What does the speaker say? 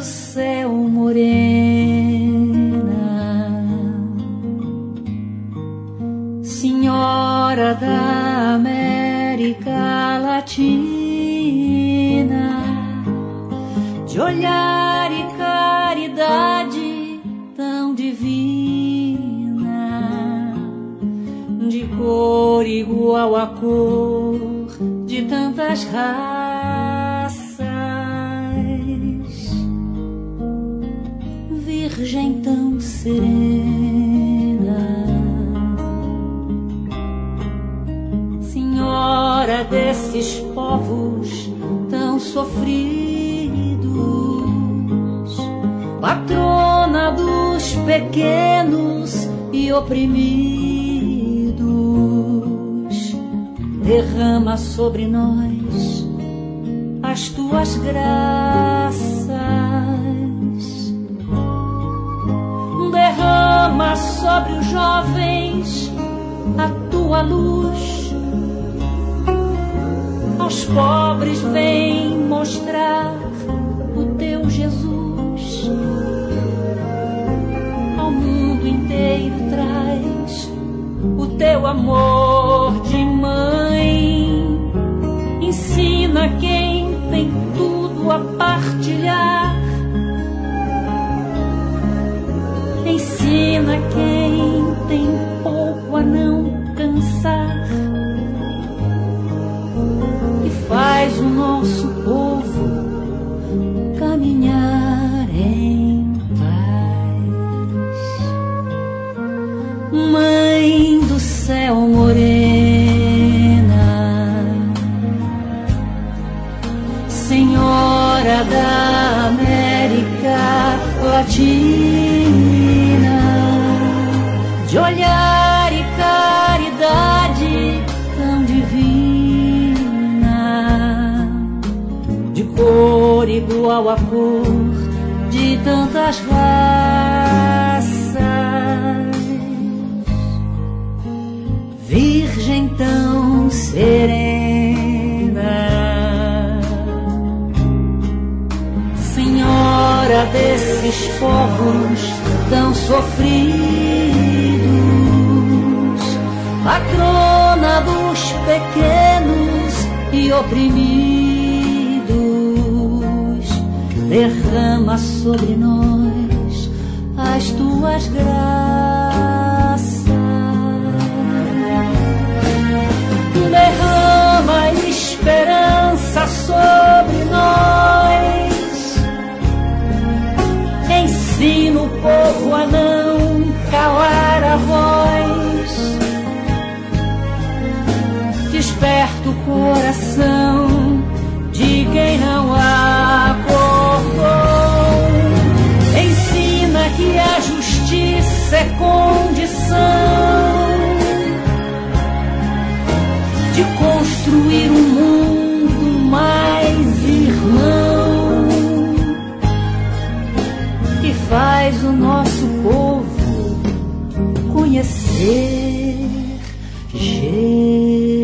do céu morena, senhora da América Latina, de olhar e caridade tão divina, de cor igual à cor de tantas raças, Virgem tão serena, Senhora desses povos tão sofridos, patrona dos pequenos e oprimidos, derrama sobre nós as tuas graças, derrama sobre os jovens a tua luz, aos pobres vem mostrar o teu Jesus, ao mundo inteiro traz o teu amor de mãe, ensina quem tem tudo a partilhar, ensina quem tem pouco a não cansar, e faz o nosso povo caminhar em paz. Mãe do céu morena, Senhora da América Latina, de olhar e caridade tão divina, de cor igual à cor de tantas raças, Virgem tão serena, Senhora desses povos tão sofridos, patrona dos pequenos e oprimidos, derrama sobre nós as tuas graças, derrama esperança sobre nós, ensina o povo a não calar a voz, desperta o coração de quem não acordou, ensina que a justiça é condição de construir um mundo mais irmão, que faz o nosso povo conhecer Jesus.